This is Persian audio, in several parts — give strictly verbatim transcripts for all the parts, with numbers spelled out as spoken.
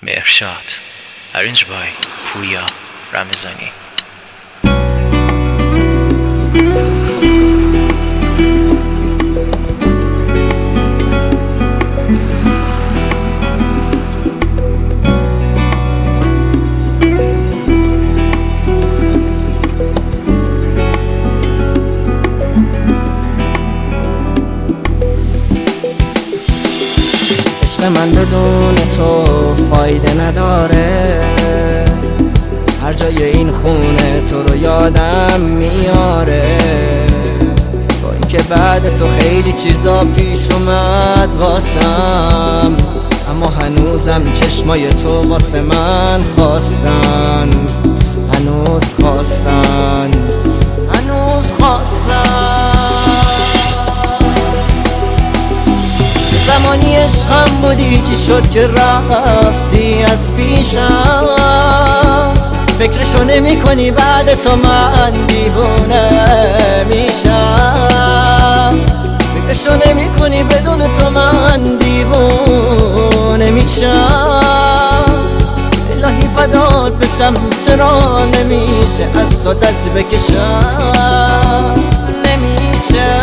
مرشاد Arranged by پویا رمضانی. من بدون تو فایده نداره، هر جای این خونه تو رو یادم میاره. با اینکه بعد تو خیلی چیزا پیش اومد واسم، اما هنوزم چشمای تو واسه من خواستن، هنوز خواستن، هنوز خواستن. زمانی عشقم بودی چی شد که رفتی از پیشم؟ فکرشو نمی کنی بعد تو من دیوونه میشم. فکرشو نمی کنی بدون تو من دیوونه میشم. الهی فدات بشم چرا نمیشه از تو دست بکشم؟ نمیشه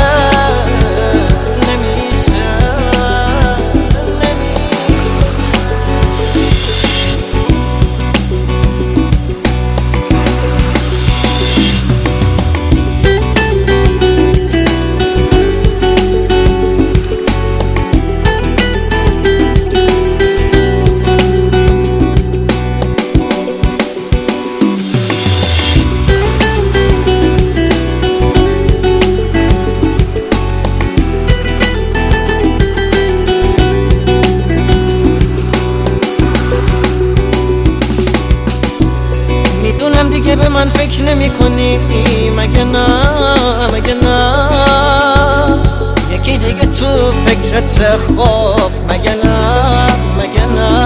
دیگه به من فکر نمی کنی مگه نه، مگه نه یکی دیگه تو فکرت خوب مگه نه، مگه نه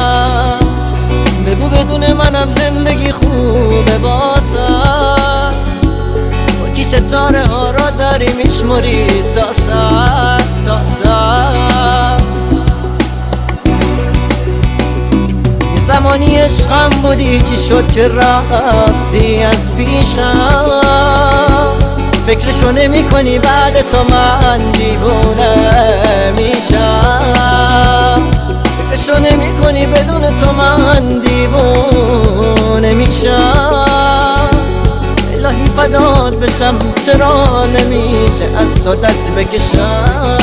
بگو بدون منم زندگی خوبه واسه. با کی ستاره ها را داری میشمری تا سر تا سر. زمانی عشقم بودی چی شد که رفتی از پیشم؟ فکرشو نمی کنی بعد تو من دیوونه میشم. فکرشو نمی کنی بدون تو من دیوونه میشم. الهی فدات بشم چرا نمیشه از تو دست بکشم؟